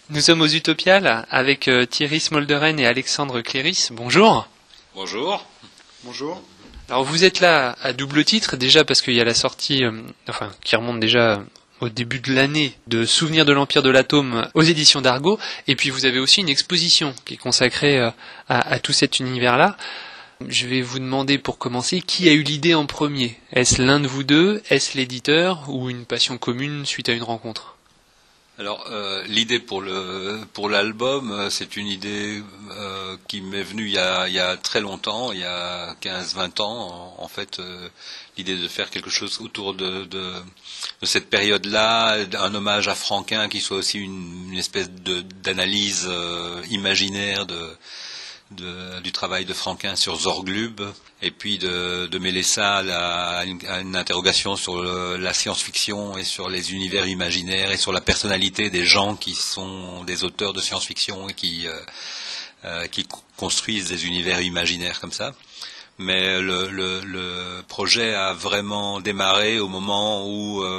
Nous sommes aux Utopiales avec Thierry Smolderen et Alexandre Cléris. Bonjour. Bonjour. Bonjour. Alors vous êtes là à double titre, déjà parce qu'il y a la sortie, qui remonte déjà au début de l'année, de Souvenirs de l'Empire de l'Atome aux éditions d'Argo, et puis vous avez aussi une exposition qui est consacrée à tout cet univers-là. Je vais vous demander pour commencer, qui a eu l'idée en premier ? Est-ce l'un de vous deux ? Est-ce l'éditeur ? Ou une passion commune suite à une rencontre ? Alors l'idée pour l'album, c'est une idée qui m'est venue il y a très longtemps, il y a 15-20 ans en fait, l'idée de faire quelque chose autour de cette période-là, un hommage à Franquin qui soit aussi une espèce d'analyse imaginaire du travail de Franquin sur Zorglub, et puis de mêler ça à une interrogation sur la science-fiction et sur les univers imaginaires et sur la personnalité des gens qui sont des auteurs de science-fiction et qui construisent des univers imaginaires comme ça. Mais le projet a vraiment démarré au moment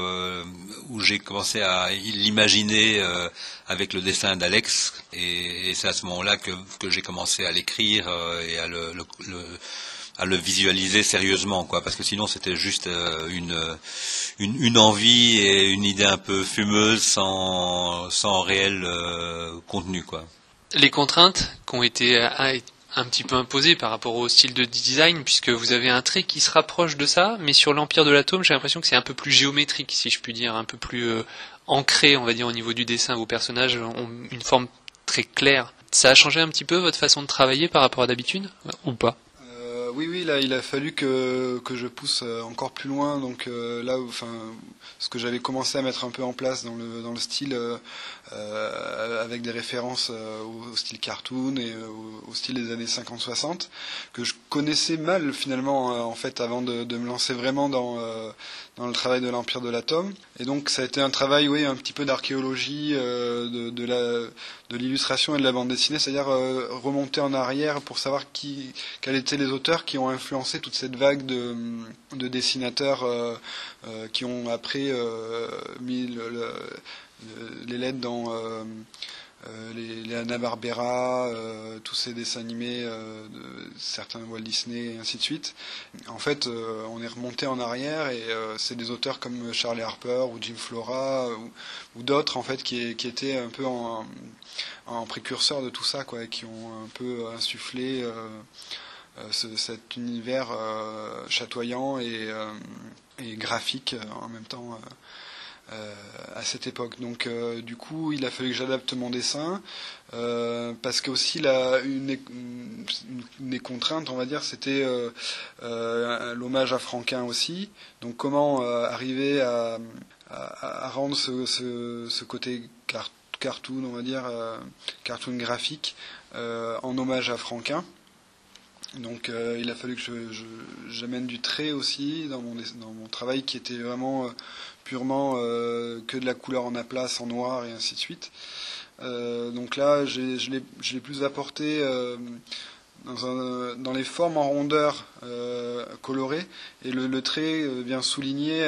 où j'ai commencé à l'imaginer avec le dessin d'Alex, et c'est à ce moment-là que j'ai commencé à l'écrire et à le visualiser sérieusement, quoi, parce que sinon c'était juste une envie et une idée un peu fumeuse sans réel contenu, quoi. Les contraintes qui ont été un petit peu imposées par rapport au style de design, puisque vous avez un trait qui se rapproche de ça, mais sur l'Empire de l'Atome, j'ai l'impression que c'est un peu plus géométrique, si je puis dire, un peu plus ancré, on va dire, au niveau du dessin. Vos personnages ont une forme très claire. Ça a changé un petit peu votre façon de travailler par rapport à d'habitude, ou pas ? Oui, là, il a fallu que je pousse encore plus loin. Donc ce que j'avais commencé à mettre un peu en place dans le style, avec des références au style cartoon et au style des années 50-60, que je connaissais mal finalement en fait avant de me lancer vraiment dans le travail de l'Empire de l'Atome. Et donc ça a été un travail, oui, un petit peu d'archéologie de l'illustration et de la bande dessinée, c'est-à-dire remonter en arrière pour savoir quels étaient les auteurs qui ont influencé toute cette vague de dessinateurs qui ont après mis les lettres dans les Hanna-Barbera, tous ces dessins animés de certains Walt Disney et ainsi de suite. En fait, on est remonté en arrière et c'est des auteurs comme Charlie Harper ou Jim Flora ou d'autres en fait qui étaient un peu en précurseur de tout ça, quoi, et qui ont un peu insufflé cet univers chatoyant et graphique en même temps à cette époque. Donc du coup il a fallu que j'adapte mon dessin parce que aussi une des contraintes, on va dire, c'était l'hommage à Franquin aussi. Donc comment arriver à rendre ce côté cartoon, on va dire, cartoon graphique en hommage à Franquin. Donc il a fallu que j'amène du trait aussi dans mon travail qui était vraiment purement que de la couleur en aplat, en noir et ainsi de suite. Donc là je l'ai plus apporté dans les formes en rondeur colorées, et le trait vient souligner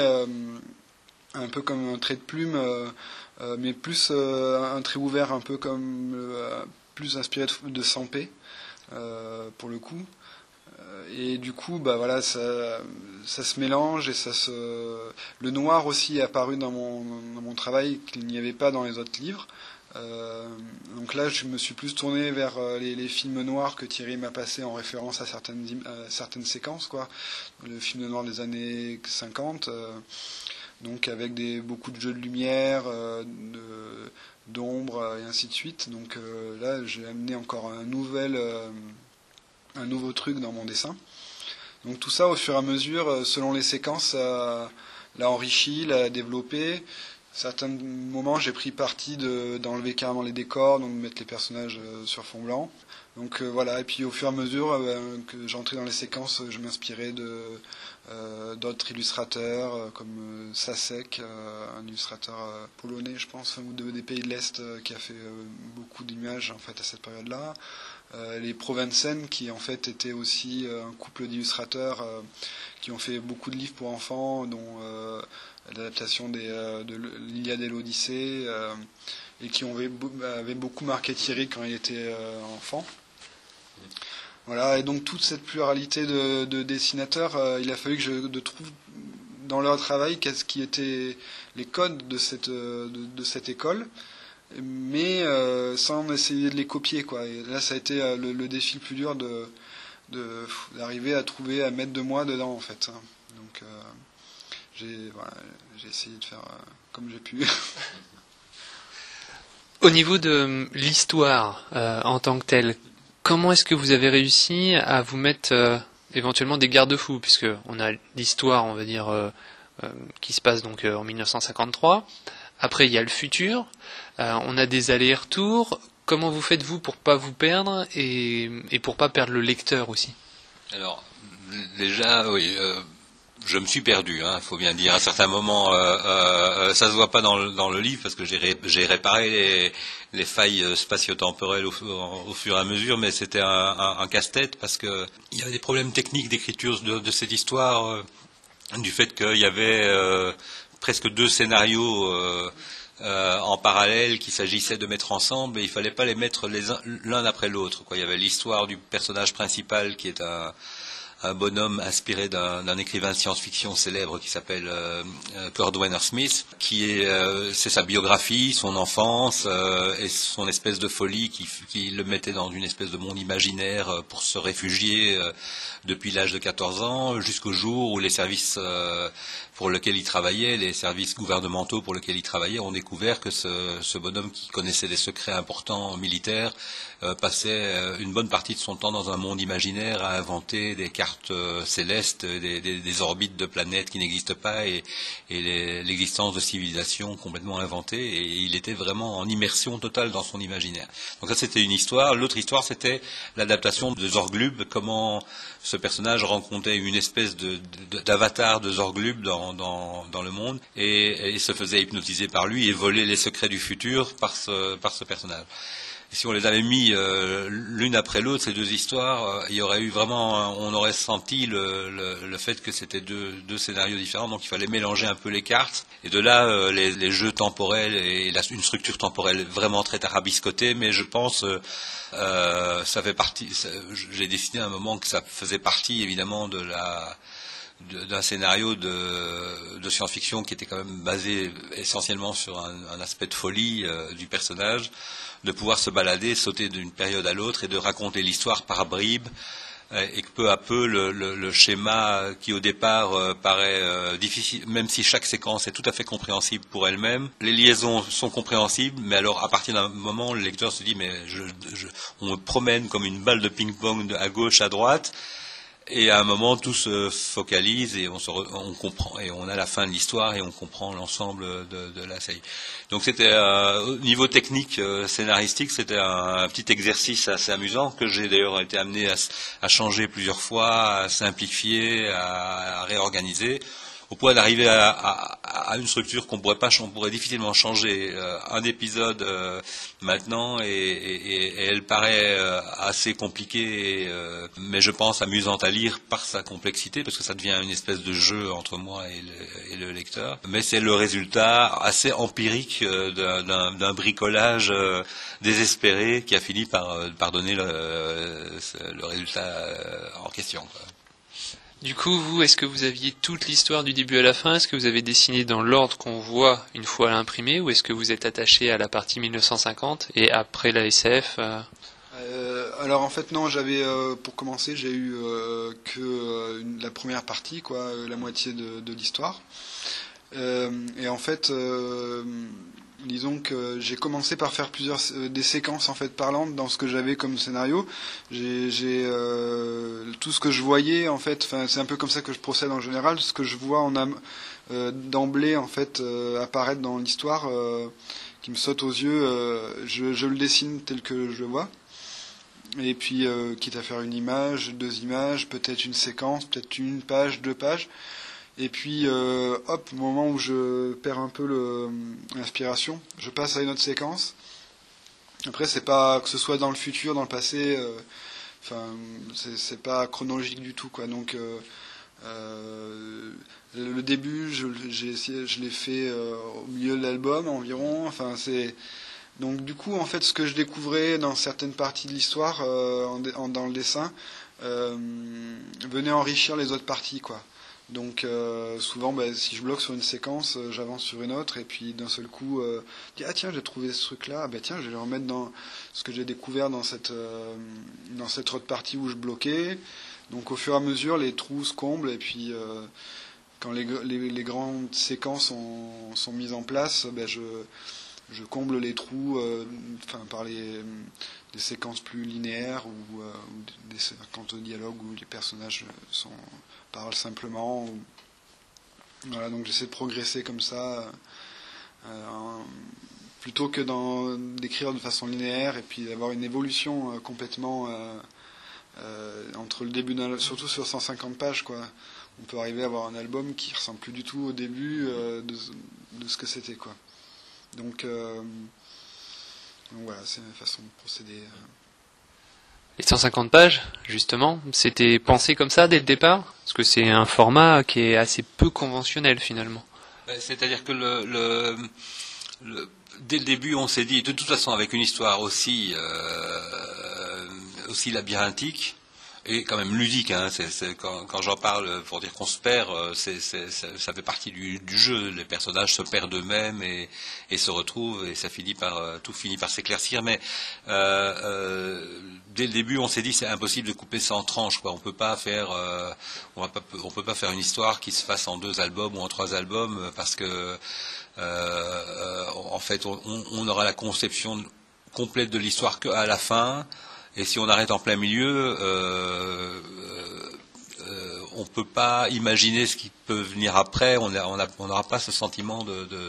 un peu comme un trait de plume, mais plus un trait ouvert, un peu comme plus inspiré de Sampé. Pour le coup, et du coup bah voilà, ça se mélange et le noir aussi est apparu dans mon travail qu'il n'y avait pas dans les autres livres. Donc là je me suis plus tourné vers les films noirs que Thierry m'a passé en référence à certaines séquences, quoi. Le film noir des années 50, donc avec beaucoup de jeux de lumière, d'ombre et ainsi de suite. Donc là j'ai amené encore un nouveau truc dans mon dessin. Donc tout ça au fur et à mesure, selon les séquences, l'a enrichi, l'a développé. Certains moments j'ai pris parti d'enlever carrément les décors, donc de mettre les personnages sur fond blanc. Donc voilà, et puis au fur et à mesure que j'entrais dans les séquences, je m'inspirais d'autres illustrateurs comme Sasek, un illustrateur polonais, je pense, ou des pays de l'Est, qui a fait beaucoup d'images en fait à cette période-là. Les Provensen, qui en fait étaient aussi un couple d'illustrateurs qui ont fait beaucoup de livres pour enfants, dont l'adaptation de l'Iliade et l'Odyssée, et qui avaient beaucoup marqué Thierry quand il était enfant. Voilà, et donc toute cette pluralité de dessinateurs, il a fallu que je trouve dans leur travail qu'est-ce qui étaient les codes de cette école, mais sans essayer de les copier, quoi. Et là, ça a été le défi le plus dur d'arriver à mettre de moi dedans, en fait. Donc j'ai essayé de faire comme j'ai pu. Au niveau de l'histoire en tant que telle, comment est-ce que vous avez réussi à vous mettre éventuellement des garde-fous, puisque on a l'histoire, on va dire, qui se passe donc en 1953. Après, il y a le futur. On a des allers-retours. Comment vous faites, vous, pour pas vous perdre et pour pas perdre le lecteur aussi? Alors, déjà, oui, je me suis perdu, il faut bien dire. À certains moments, ça se voit pas dans le livre parce que j'ai réparé les failles spatio-temporelles au fur et à mesure, mais c'était un casse-tête parce que il y avait des problèmes techniques d'écriture de cette histoire, du fait qu'il y avait presque 2 scénarios en parallèle qu'il s'agissait de mettre ensemble, et il fallait pas les mettre l'un après l'autre, quoi. Il y avait l'histoire du personnage principal qui est un bonhomme inspiré d'un écrivain de science-fiction célèbre qui s'appelle Cordwainer Smith, c'est sa biographie, son enfance et son espèce de folie qui le mettait dans une espèce de monde imaginaire pour se réfugier depuis l'âge de 14 ans jusqu'au jour où les services pour lesquels il travaillait, les services gouvernementaux pour lesquels il travaillait, ont découvert que ce bonhomme qui connaissait des secrets importants militaires passait une bonne partie de son temps dans un monde imaginaire à inventer des cartes célestes, des orbites de planètes qui n'existent pas et l'existence de civilisations complètement inventées, et il était vraiment en immersion totale dans son imaginaire. Donc ça, c'était une histoire. L'autre histoire, c'était l'adaptation de Zorglub, comment ce personnage rencontrait une espèce d'avatar de Zorglub dans le monde et se faisait hypnotiser par lui et voler les secrets du futur par ce personnage. Et si on les avait mis l'une après l'autre, ces 2 histoires, il y aurait eu vraiment, on aurait senti le fait que c'était deux scénarios différents, donc il fallait mélanger un peu les cartes. Et de là, les jeux temporels et une structure temporelle vraiment très tarabiscotée, mais je pense ça fait partie. J'ai dessiné à un moment que ça faisait partie évidemment d'un scénario de science-fiction qui était quand même basé essentiellement sur un aspect de folie du personnage, de pouvoir se balader, sauter d'une période à l'autre et de raconter l'histoire par bribes, et que peu à peu le schéma qui au départ paraît difficile, même si chaque séquence est tout à fait compréhensible pour elle-même, les liaisons sont compréhensibles, mais alors à partir d'un moment le lecteur se dit mais on me promène comme une balle de ping-pong à gauche, à droite. Et à un moment, tout se focalise et on comprend, et on a la fin de l'histoire et on comprend l'ensemble de la série. Donc c'était au niveau technique, scénaristique, c'était un petit exercice assez amusant que j'ai d'ailleurs été amené à changer plusieurs fois, à simplifier, à réorganiser, au point d'arriver à une structure qu'on pourrait difficilement changer un épisode maintenant, et elle paraît assez compliquée, mais je pense amusante à lire par sa complexité, parce que ça devient une espèce de jeu entre moi et le lecteur. Mais c'est le résultat assez empirique d'un bricolage désespéré qui a fini par donner le résultat en question, quoi. Du coup, vous, est-ce que vous aviez toute l'histoire du début à la fin? Est-ce que vous avez dessiné dans l'ordre qu'on voit une fois à l'imprimé, ou est-ce que vous êtes attaché à la partie 1950 et après la SF Alors en fait non, j'avais pour commencer, j'ai eu que la première partie, quoi, la moitié de l'histoire. Et en fait, disons que j'ai commencé par faire des séquences en fait parlantes dans ce que j'avais comme scénario. J'ai tout ce que je voyais en fait, c'est un peu comme ça que je procède en général. Ce que je vois d'emblée en fait apparaître dans l'histoire, qui me saute aux yeux, je le dessine tel que je le vois. Et puis quitte à faire une image, 2 images, peut-être une séquence, peut-être 1 page, 2 pages. Et puis, hop, au moment où je perds un peu l'inspiration, je passe à une autre séquence. Après, c'est pas que ce soit dans le futur, dans le passé, c'est pas chronologique du tout, quoi. Donc, le début, je l'ai fait au milieu de l'album environ. Enfin, Donc du coup, en fait, ce que je découvrais dans certaines parties de l'histoire, dans le dessin, venait enrichir les autres parties, quoi. Donc souvent, si je bloque sur une séquence, j'avance sur une autre, et puis d'un seul coup, je dis ah tiens, j'ai trouvé ce truc-là, ah ben tiens, je vais le remettre dans ce que j'ai découvert dans cette autre partie où je bloquais. Donc au fur et à mesure, les trous se comblent, et puis quand les grandes séquences sont mises en place, je comble les trous par des séquences plus linéaires ou des séquences de dialogue où les personnages parlent simplement. Voilà, donc j'essaie de progresser comme ça, plutôt que d'écrire de façon linéaire et puis d'avoir une évolution complètement entre le début surtout sur 150 pages, quoi. On peut arriver à avoir un album qui ressemble plus du tout au début de ce que c'était, quoi. Donc voilà, c'est une façon de procéder. Les 150 pages, justement, c'était pensé comme ça dès le départ? Parce que c'est un format qui est assez peu conventionnel, finalement. C'est-à-dire que dès le début, on s'est dit, de toute façon, avec une histoire aussi labyrinthique, et quand même ludique, hein, quand j'en parle pour dire qu'on se perd, ça fait partie du jeu. Les personnages se perdent eux-mêmes et se retrouvent, et tout finit par s'éclaircir. Mais dès le début, on s'est dit c'est impossible de couper ça en tranches, quoi. On peut pas faire une histoire qui se fasse en 2 albums ou en 3 albums, parce que en fait, on aura la conception complète de l'histoire qu'à la fin. Et si on arrête en plein milieu, on peut pas imaginer ce qui peut venir après. On n'aura pas ce sentiment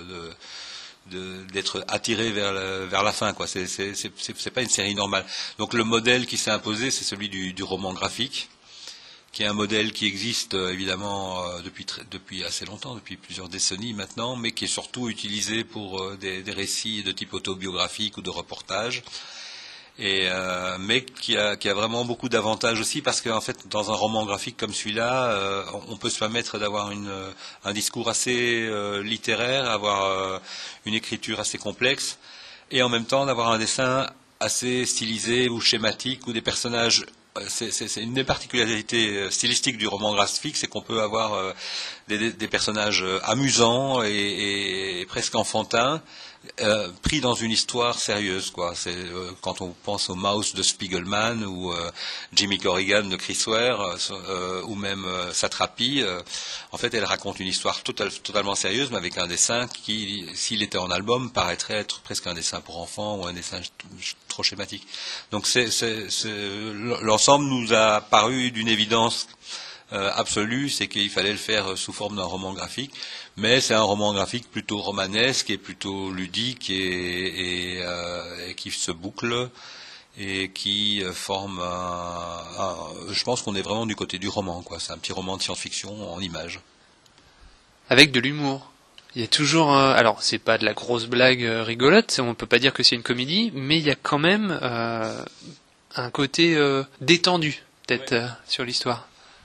d'être attiré vers la fin, quoi. C'est pas une série normale. Donc le modèle qui s'est imposé, c'est celui du roman graphique, qui est un modèle qui existe évidemment depuis assez longtemps, depuis plusieurs décennies maintenant, mais qui est surtout utilisé pour des récits de type autobiographique ou de reportage. Mais qui a vraiment beaucoup d'avantages aussi, parce qu'en fait, dans un roman graphique comme celui-là, on peut se permettre d'avoir un discours assez littéraire, avoir une écriture assez complexe, et en même temps d'avoir un dessin assez stylisé ou schématique, ou des personnages. C'est une des particularités stylistiques du roman graphique, c'est qu'on peut avoir des personnages amusants et presque enfantins, pris dans une histoire sérieuse, quoi. C'est quand on pense au Mouse de Spiegelman ou Jimmy Corrigan de Chris Ware ou même Satrapi, en fait, elle raconte une histoire totalement sérieuse, mais avec un dessin qui, s'il était en album, paraîtrait être presque un dessin pour enfants ou un dessin trop schématique. Donc l'ensemble nous a paru d'une évidence absolue, c'est qu'il fallait le faire sous forme d'un roman graphique, mais c'est un roman graphique plutôt romanesque et plutôt ludique et qui se boucle et qui forme je pense qu'on est vraiment du côté du roman, quoi. C'est un petit roman de science-fiction en images. Avec de l'humour. Il y a toujours, alors c'est pas de la grosse blague rigolote, on peut pas dire que c'est une comédie, mais il y a quand même un côté détendu, peut-être, sur l'histoire.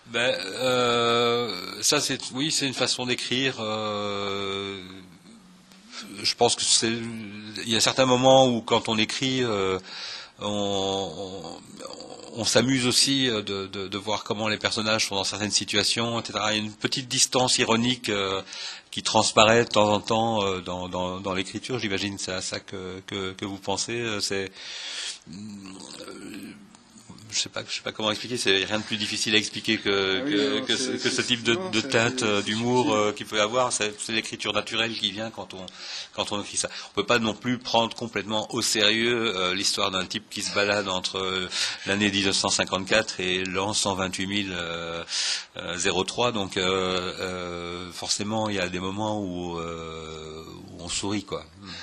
Ça c'est une façon d'écrire. Je pense que il y a certains moments où quand on écrit, on s'amuse aussi de voir comment les personnages sont dans certaines situations, etc. Il y a une petite distance ironique qui transparaît de temps en temps dans l'écriture. J'imagine c'est à ça que vous pensez. Je sais pas comment expliquer, c'est rien de plus difficile à expliquer que ce type de teinte d'humour qu'il peut y avoir. C'est l'écriture naturelle qui vient quand on écrit ça. On peut pas non plus prendre complètement au sérieux l'histoire d'un type qui se balade entre l'année 1954 et l'an 128 003. Donc forcément, il y a des moments où on sourit, quoi.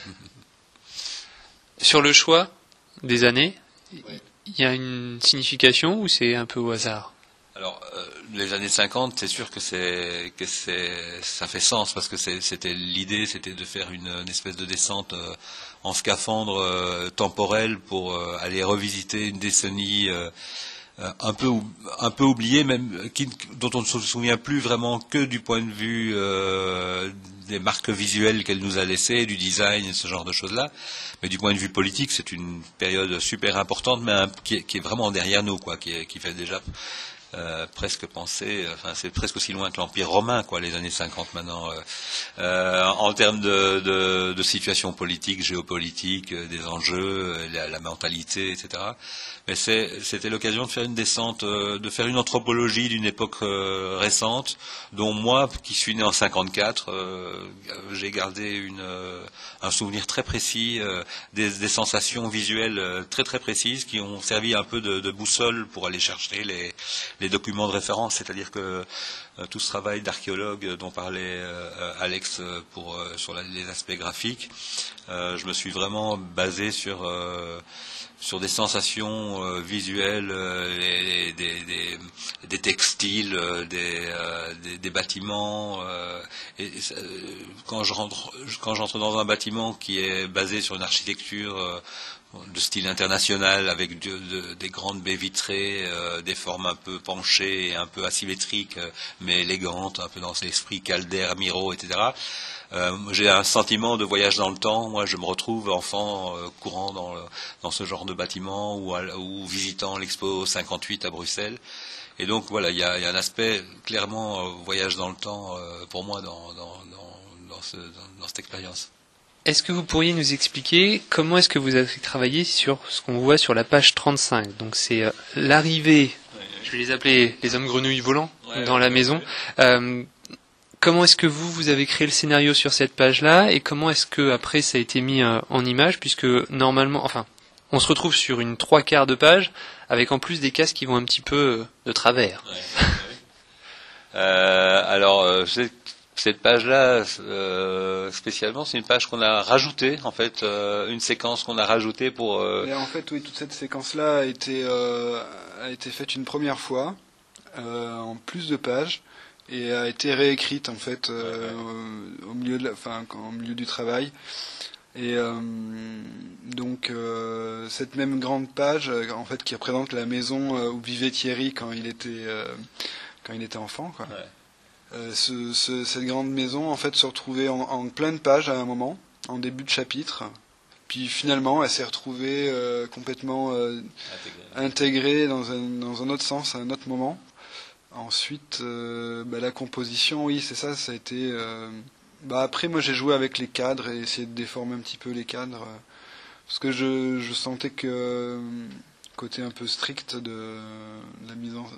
Sur le choix des années, il y a une signification ou c'est un peu au hasard? Alors, les années 50, c'est sûr que ça fait sens, parce que l'idée, c'était de faire une espèce de descente en scaphandre temporel pour aller revisiter une décennie un peu oublié, même dont on ne se souvient plus vraiment que du point de vue des marques visuelles qu'elle nous a laissées, du design et ce genre de choses-là. Mais du point de vue politique, c'est une période super importante, mais qui est vraiment derrière nous, quoi, qui fait déjà presque penser, enfin c'est presque aussi loin que l'Empire romain, quoi, les années 50 maintenant, en termes de situation politique, géopolitique, des enjeux, la mentalité, etc. Mais c'était l'occasion de faire une descente, de faire une anthropologie d'une époque récente, dont moi, qui suis né en 54, j'ai gardé un souvenir très précis, des sensations visuelles très très précises qui ont servi un peu de boussole pour aller chercher les documents de référence, c'est-à-dire que tout ce travail d'archéologue dont parlait Alex sur les aspects graphiques, je me suis vraiment basé sur des sensations visuelles, des textiles, des bâtiments. Quand j'entre dans un bâtiment qui est basé sur une architecture de style international, avec des grandes baies vitrées, des formes un peu penchées et un peu asymétriques, mais élégantes, un peu dans l'esprit Calder, Miro, etc. J'ai un sentiment de voyage dans le temps. Moi, je me retrouve enfant courant dans ce genre de bâtiment ou visitant l'Expo 58 à Bruxelles. Et donc voilà, il y a un aspect clairement voyage dans le temps pour moi dans cette expérience. Est-ce que vous pourriez nous expliquer comment est-ce que vous avez travaillé sur ce qu'on voit sur la page 35 ? Donc c'est l'arrivée, je vais les appeler les hommes grenouilles volants dans la maison. Comment est-ce que vous avez créé le scénario sur cette page-là et comment est-ce que après ça a été mis en image, puisque normalement, enfin, on se retrouve sur une 3/4 de page avec en plus des cases qui vont un petit peu de travers. Alors, cette page-là, spécialement, c'est une page qu'on a rajoutée, en fait, une séquence qu'on a rajoutée pour... Et en fait, oui, toute cette séquence-là a été faite une première fois, en plus de pages, et a été réécrite, en fait, au milieu du travail. Et donc, cette même grande page, en fait, qui représente la maison où vivait Thierry quand il était enfant, quoi. Ouais. Cette grande maison, en fait, se retrouvait en pleine page à un moment, en début de chapitre. Puis finalement, elle s'est retrouvée complètement intégrée dans un autre sens, à un autre moment. Ensuite, la composition, oui, c'est ça, ça a été... après, moi, j'ai joué avec les cadres et essayé de déformer un petit peu les cadres. Parce que je sentais que côté un peu strict de la mise en...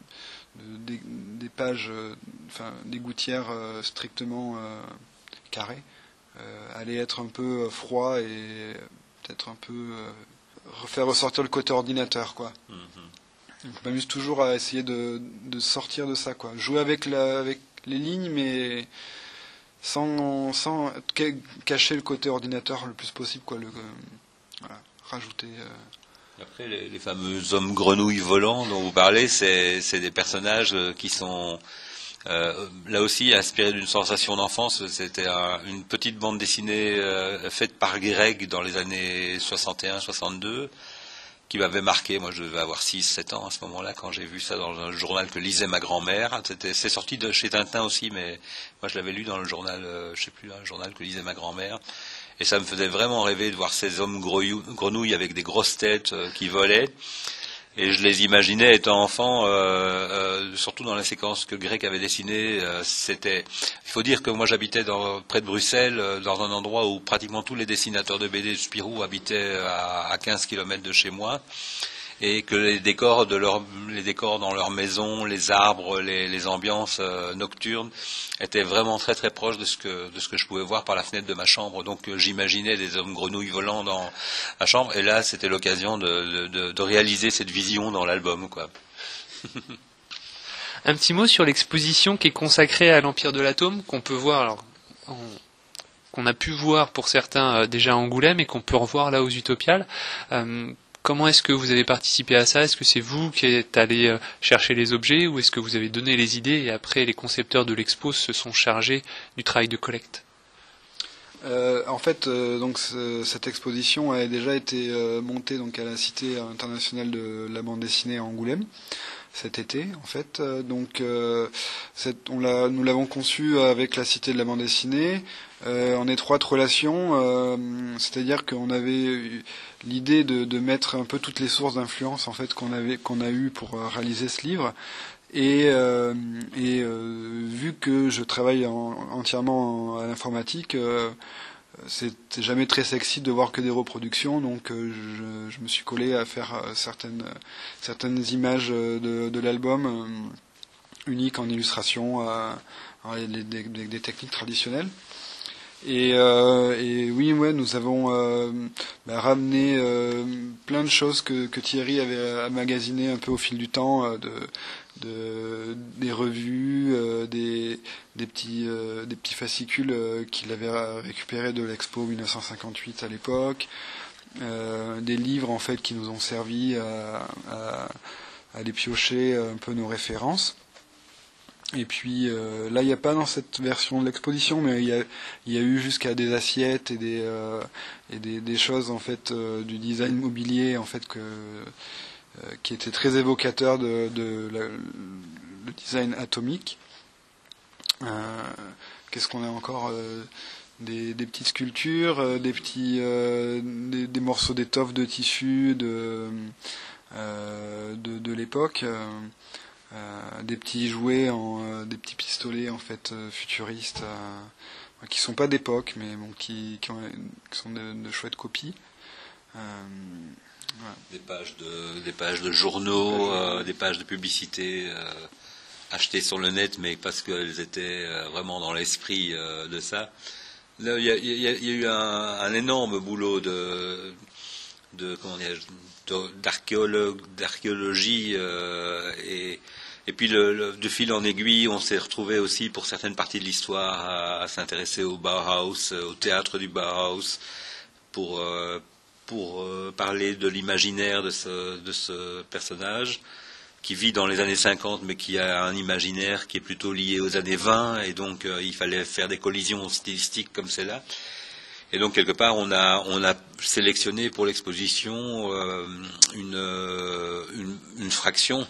des pages, des gouttières strictement carrées, allait être un peu froid et peut-être un peu faire ressortir le côté ordinateur, quoi. Donc, je m'amuse toujours à essayer de sortir de ça, quoi. Jouer avec les lignes, mais sans cacher le côté ordinateur le plus possible, quoi. Voilà, rajouter... Après, les fameux hommes grenouilles volants dont vous parlez, c'est des personnages qui sont là aussi inspirés d'une sensation d'enfance. C'était une petite bande dessinée faite par Greg dans les années 61-62 qui m'avait marqué. Moi, je devais avoir 6-7 ans à ce moment-là quand j'ai vu ça dans un journal que lisait ma grand-mère. C'est sorti de chez Tintin aussi, mais moi je l'avais lu dans le journal, je sais plus, un journal que lisait ma grand-mère. Et ça me faisait vraiment rêver de voir ces hommes grenouilles avec des grosses têtes qui volaient. Et je les imaginais étant enfant, surtout dans la séquence que Greg avait dessinée. Il faut dire que moi j'habitais près de Bruxelles, dans un endroit où pratiquement tous les dessinateurs de BD de Spirou habitaient à 15 km de chez moi. Et que les décors dans leur maison, les arbres, les ambiances nocturnes étaient vraiment très très proches de ce que je pouvais voir par la fenêtre de ma chambre. Donc j'imaginais des hommes grenouilles volant dans ma chambre. Et là, c'était l'occasion de réaliser cette vision dans l'album, quoi. Un petit mot sur l'exposition qui est consacrée à l'Empire de l'Atome, qu'on peut voir, qu'on a pu voir pour certains déjà à Angoulême et qu'on peut revoir là aux Utopiales. Comment est-ce que vous avez participé à ça ? Est-ce que c'est vous qui êtes allé chercher les objets ou est-ce que vous avez donné les idées et après les concepteurs de l'expo se sont chargés du travail de collecte ? En fait, donc cette exposition a déjà été montée donc à la Cité internationale de la bande dessinée à Angoulême cet été, en fait. Donc, nous l'avons conçue avec la Cité de la bande dessinée en étroite relation. C'est-à-dire qu'on avait eu l'idée de mettre un peu toutes les sources d'influence en fait qu'on a eu pour réaliser ce livre. Et vu que je travaille entièrement à l'informatique, c'est jamais très sexy de voir que des reproductions, donc je me suis collé à faire certaines images de l'album uniques en illustration, des techniques traditionnelles. Et oui, ouais, nous avons ramené plein de choses que Thierry avait amagasinées un peu au fil du temps, des revues, des petits fascicules qu'il avait récupérés de l'Expo 1958 à l'époque, des livres en fait qui nous ont servi à aller piocher un peu nos références. Et puis là, il n'y a pas dans cette version de l'exposition, mais il y a eu jusqu'à des assiettes et des choses en fait du design mobilier en fait qui était très évocateur le design atomique. Qu'est-ce qu'on a encore des petites sculptures, des morceaux d'étoffe de tissu de l'époque, des petits jouets des petits pistolets en fait futuristes qui sont pas d'époque mais bon qui sont de chouettes copies. Voilà. Des pages de journaux, des pages de publicité achetées sur le net, mais parce qu'elles étaient vraiment dans l'esprit de ça. Là, il y a eu un énorme boulot d'archéologie et puis de fil en aiguille, on s'est retrouvé aussi pour certaines parties de l'histoire à s'intéresser au Bauhaus, au théâtre du Bauhaus, pour parler de l'imaginaire de ce personnage qui vit dans les années 50 mais qui a un imaginaire qui est plutôt lié aux années 20 et donc il fallait faire des collisions stylistiques comme celle-là. Et donc quelque part on a sélectionné pour l'exposition une fraction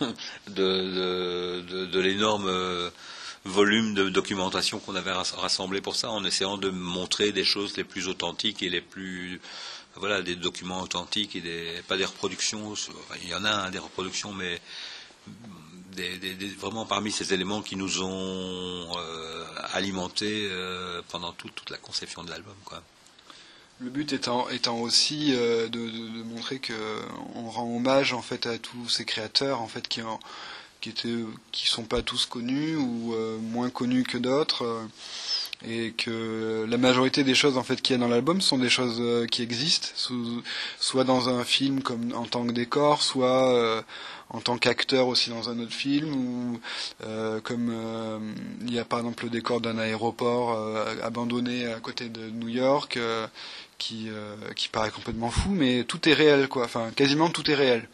de l'énorme volume de documentation qu'on avait rassemblé pour ça, en essayant de montrer des choses les plus authentiques et les plus des documents authentiques et pas des reproductions. Il y en a des reproductions, mais vraiment parmi ces éléments qui nous ont alimentés pendant toute la conception de l'album, quoi. Le but étant aussi de montrer que on rend hommage en fait à tous ces créateurs en fait qui sont pas tous connus ou moins connus que d'autres, et que la majorité des choses en fait qu'il y a dans l'album sont des choses qui existent, soit dans un film comme en tant que décor, soit en tant qu'acteur aussi dans un autre film, ou comme il y a par exemple le décor d'un aéroport abandonné à côté de New York, qui paraît complètement fou, mais tout est réel, quoi. Enfin, quasiment tout est réel.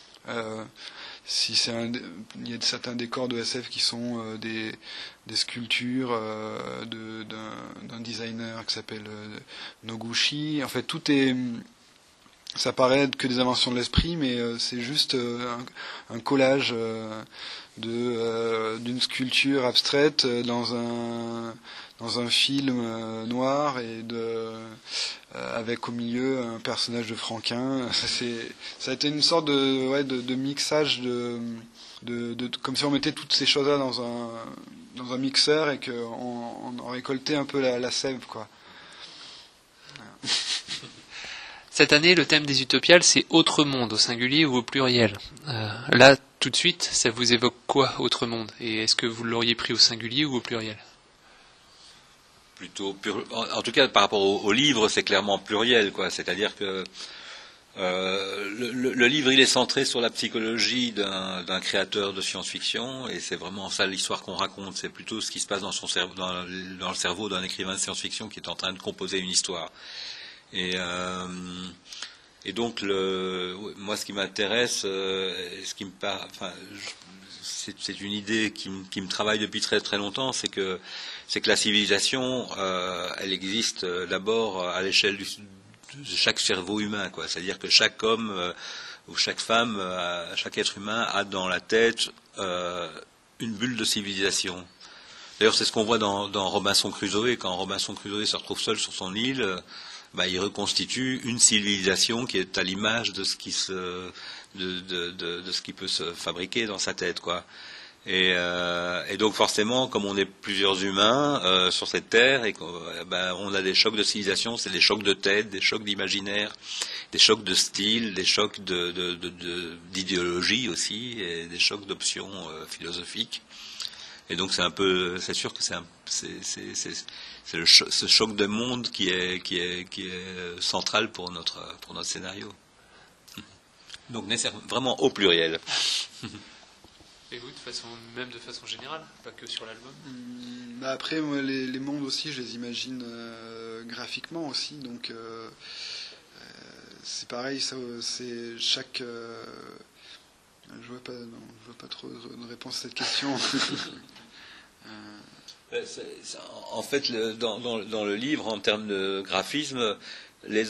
Il y a certains décors de SF qui sont des sculptures d'un designer qui s'appelle Noguchi. En fait, ça paraît que des inventions de l'esprit, mais c'est juste un collage d'une sculpture abstraite dans un film noir et avec au milieu un personnage de Franquin. Ça a été une sorte de mixage comme si on mettait toutes ces choses-là dans un mixeur et qu'on en récoltait un peu la sève, quoi. Cette année, le thème des Utopiales, c'est Autre Monde, au singulier ou au pluriel. Là, tout de suite, ça vous évoque quoi, Autre Monde? Et est-ce que vous l'auriez pris au singulier ou au pluriel? Plutôt en tout cas, par rapport au livre, c'est clairement pluriel, quoi. C'est-à-dire que le livre, il est centré sur la psychologie d'un créateur de science-fiction, et c'est vraiment ça l'histoire qu'on raconte. C'est plutôt ce qui se passe dans son cerveau, dans le cerveau d'un écrivain de science-fiction qui est en train de composer une histoire. Et Et donc, moi, ce qui m'intéresse, ce qui me c'est une idée qui me travaille depuis très très longtemps, c'est que la civilisation, elle existe d'abord à l'échelle de chaque cerveau humain, quoi. C'est-à-dire que chaque homme ou chaque femme, chaque être humain a dans la tête une bulle de civilisation. D'ailleurs, c'est ce qu'on voit dans Robinson Crusoe. Quand Robinson Crusoe se retrouve seul sur son île, il reconstitue une civilisation qui est à l'image de ce qui de ce qui peut se fabriquer dans sa tête, quoi. Et donc forcément, comme on est plusieurs humains sur cette terre, et on a des chocs de civilisation, c'est des chocs de tête, des chocs d'imaginaire, des chocs de style, des chocs d'idéologie aussi, et des chocs d'options philosophiques. Et donc c'est sûr que c'est ce choc de monde qui est central pour notre scénario. Donc vraiment au pluriel. Et vous, de façon générale, pas que sur l'album? Après, moi, les mondes aussi, je les imagine graphiquement aussi, donc c'est pareil, ça, c'est chaque... je vois pas trop de réponse à cette question. En fait, dans le livre, en termes de graphisme, les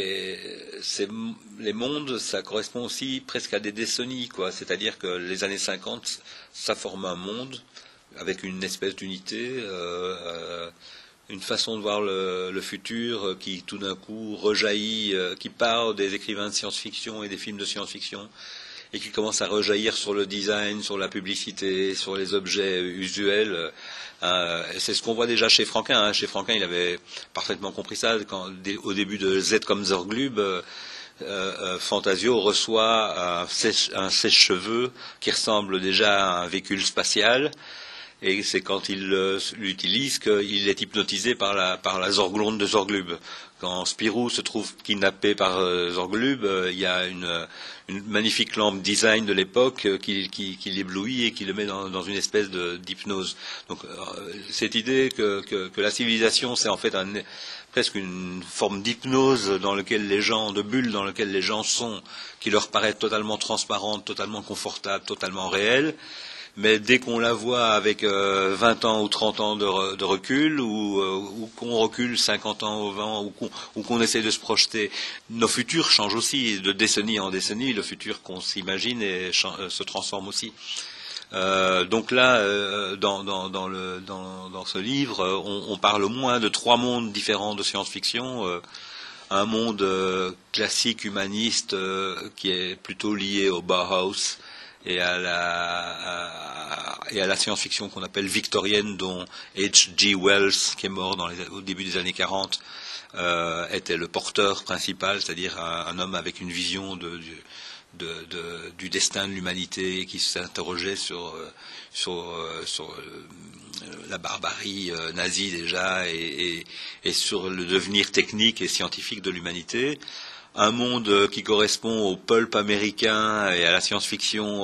mondes, ça correspond aussi presque à des décennies, quoi. C'est-à-dire que les années 50, ça forme un monde avec une espèce d'unité, une façon de voir le futur qui tout d'un coup rejaillit, qui part des écrivains de science-fiction et des films de science-fiction, et qui commence à rejaillir sur le design, sur la publicité, sur les objets usuels. C'est ce qu'on voit déjà chez Franquin. Hein. Chez Franquin, il avait parfaitement compris ça. Au début de Z comme Zorglub, Fantasio reçoit un sèche-cheveux qui ressemble déjà à un véhicule spatial. Et c'est quand il l'utilise qu'il est hypnotisé par la Zorglonde de Zorglub. Quand Spirou se trouve kidnappé par Zorglub, il y a une magnifique lampe design de l'époque qui l'éblouit et qui le met dans une espèce d'hypnose. Donc cette idée que la civilisation, c'est en fait presque une forme d'hypnose de bulle dans laquelle les gens sont, qui leur paraît totalement transparente, totalement confortable, totalement réelle. Mais dès qu'on la voit avec 20 ans ou 30 ans de recul, ou qu'on recule 50 ans au vent, ou qu'on essaie de se projeter, nos futurs changent aussi. De décennie en décennie, le futur qu'on s'imagine se transforme aussi. Donc là, dans ce livre, on parle au moins de 3 mondes différents de science-fiction. Un monde classique humaniste qui est plutôt lié au Bauhaus, et à la science-fiction qu'on appelle victorienne, dont H.G. Wells, qui est mort au début des années 40, était le porteur principal, c'est-à-dire un homme avec une vision du destin de l'humanité, qui s'interrogeait sur la barbarie nazie déjà, et sur le devenir technique et scientifique de l'humanité. Un monde qui correspond au pulp américain et à la science-fiction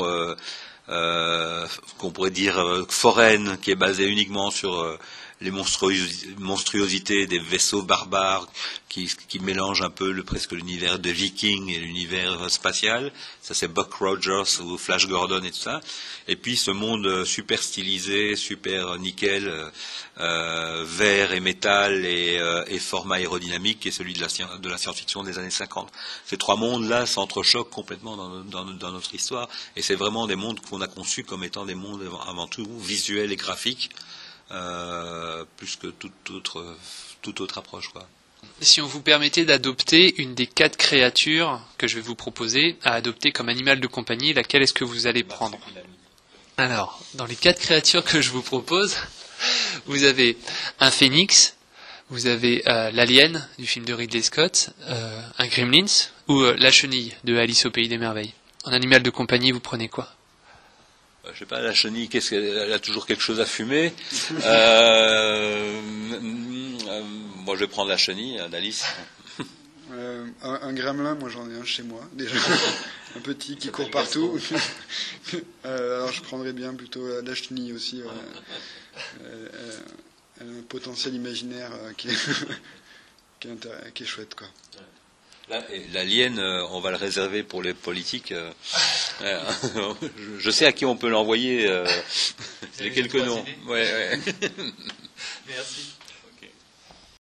qu'on pourrait dire foraine, qui est basée uniquement sur les monstruosités des vaisseaux barbares qui mélangent un peu presque l'univers de Viking et l'univers spatial. Ça, c'est Buck Rogers ou Flash Gordon et tout ça. Et puis ce monde super stylisé, super nickel, vert et métal et format aérodynamique, qui est celui de la science-fiction des années 50. Ces 3 mondes-là s'entrechoquent complètement dans notre histoire, et c'est vraiment des mondes qu'on a conçus comme étant des mondes avant tout visuels et graphiques, plus que toute autre approche, quoi. Si on vous permettait d'adopter une des 4 créatures que je vais vous proposer à adopter comme animal de compagnie, laquelle est-ce que vous allez prendre? Alors, dans les 4 créatures que je vous propose, vous avez un phénix, vous avez l'alien du film de Ridley Scott, un gremlins, ou la chenille de Alice au Pays des Merveilles. En animal de compagnie, vous prenez quoi? Je sais pas, la chenille, qu'est-ce qu'elle a? Toujours quelque chose à fumer. Moi, je vais prendre la chenille d'Alice. Un gremlin, moi j'en ai un chez moi, déjà. Un petit qui court partout. Alors je prendrais bien plutôt la chenille aussi. Elle a un potentiel imaginaire qui est chouette, quoi. L'alien, on va le réserver pour les politiques. Je sais à qui on peut l'envoyer. Les quelques noms. Ouais. Merci.